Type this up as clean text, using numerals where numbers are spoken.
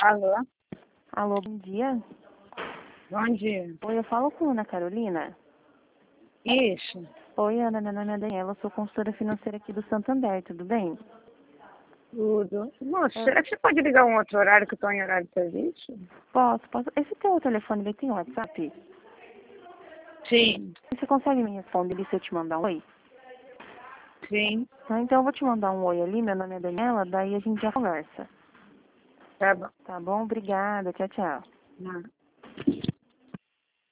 Alô? Alô, bom dia. Bom dia. Oi, eu falo com a Ana Carolina. Isso. Oi, Ana, meu nome é Daniela, eu sou consultora financeira aqui do Santander, tudo bem? Tudo. Moça, É. será que você pode ligar um outro horário que eu estou em horário de serviço? Posso. Esse teu telefone, ele tem WhatsApp? Sim. Você consegue me responder ali se eu te mandar um oi? Sim. Então eu vou te mandar um oi ali, meu nome é Daniela, daí a gente já conversa. Tá bom. Tá bom? Obrigada, tchau, tchau. Não.